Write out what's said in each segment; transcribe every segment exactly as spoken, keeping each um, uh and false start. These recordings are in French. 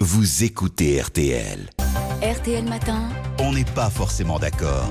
vous écoutez R T L. R T L Matin. On n'est pas forcément d'accord.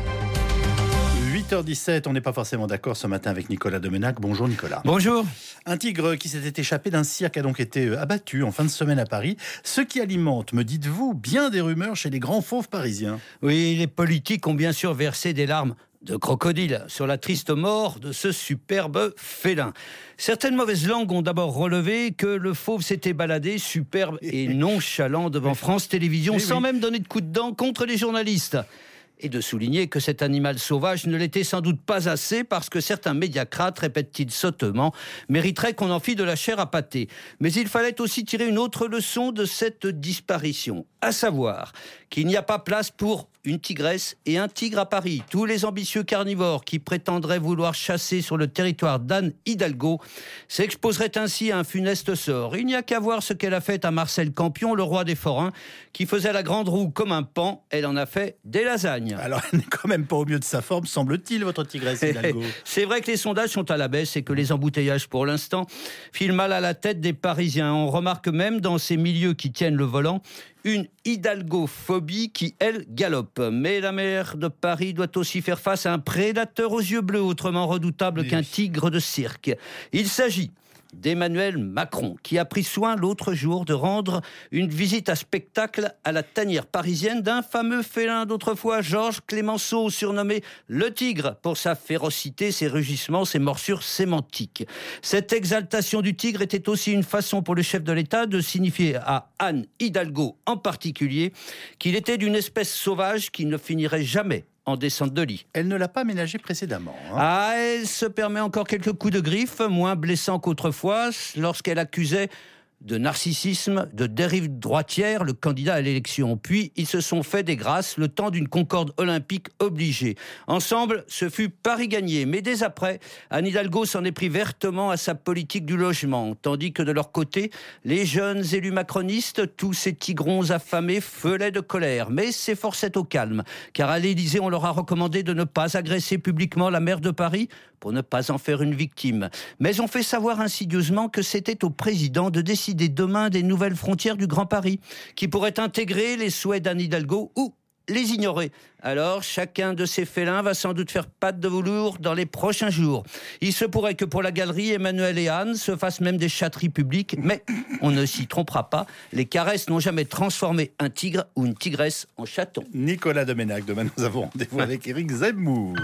huit heures dix-sept, on n'est pas forcément d'accord ce matin avec Nicolas Domenac. Bonjour Nicolas. Bonjour. Un tigre qui s'était échappé d'un cirque a donc été abattu en fin de semaine à Paris, ce qui alimente, me dites-vous, bien des rumeurs chez les grands fauves parisiens. Oui, les politiques ont bien sûr versé des larmes de crocodile sur la triste mort de ce superbe félin. Certaines mauvaises langues ont d'abord relevé que le fauve s'était baladé superbe et nonchalant devant France Télévisions, sans même donner de coup de dent contre les journalistes. Et de souligner que cet animal sauvage ne l'était sans doute pas assez parce que certains médiacrates, répètent-ils sottement, mériteraient qu'on en fît de la chair à pâté. Mais il fallait aussi tirer une autre leçon de cette disparition, à savoir qu'il n'y a pas place pour une tigresse et un tigre à Paris. Tous les ambitieux carnivores qui prétendraient vouloir chasser sur le territoire d'Anne Hidalgo s'exposeraient ainsi à un funeste sort. Il n'y a qu'à voir ce qu'elle a fait à Marcel Campion, le roi des forains, qui faisait la grande roue comme un paon. Elle en a fait des lasagnes. Alors, elle n'est quand même pas au mieux de sa forme, semble-t-il, votre tigresse Hidalgo. C'est vrai que les sondages sont à la baisse et que les embouteillages, pour l'instant, filent mal à la tête des Parisiens. On remarque même dans ces milieux qui tiennent le volant une hidalgophobie qui, elle, galope. Mais la maire de Paris doit aussi faire face à un prédateur aux yeux bleus, autrement redoutable oui. qu'un tigre de cirque. Il s'agit d'Emmanuel Macron, qui a pris soin l'autre jour de rendre une visite à spectacle à la tanière parisienne d'un fameux félin d'autrefois, Georges Clemenceau, surnommé le Tigre, pour sa férocité, ses rugissements, ses morsures sémantiques. Cette exaltation du tigre était aussi une façon pour le chef de l'État de signifier à Anne Hidalgo en particulier qu'il était d'une espèce sauvage qui ne finirait jamais en descente de lit. Elle ne l'a pas ménagé précédemment. Hein. Ah, elle se permet encore quelques coups de griffe, moins blessants qu'autrefois, lorsqu'elle accusait de narcissisme, de dérive droitière le candidat à l'élection. Puis, ils se sont fait des grâces le temps d'une concorde olympique obligée. Ensemble, ce fut Paris gagné. Mais dès après, Anne Hidalgo s'en est pris vertement à sa politique du logement. Tandis que de leur côté, les jeunes élus macronistes, tous ces tigrons affamés, feulaient de colère. Mais s'efforçaient au calme. Car à l'Élysée, on leur a recommandé de ne pas agresser publiquement la maire de Paris pour ne pas en faire une victime. Mais on fait savoir insidieusement que c'était au président de décider demain des nouvelles frontières du Grand Paris, qui pourraient intégrer les souhaits d'Anne Hidalgo ou les ignorer. Alors, chacun de ces félins va sans doute faire patte de velours dans les prochains jours. Il se pourrait que pour la galerie, Emmanuel et Anne se fassent même des chatteries publiques, mais on ne s'y trompera pas. Les caresses n'ont jamais transformé un tigre ou une tigresse en chaton. Nicolas Domenac, demain nous avons rendez-vous avec Éric Zemmour.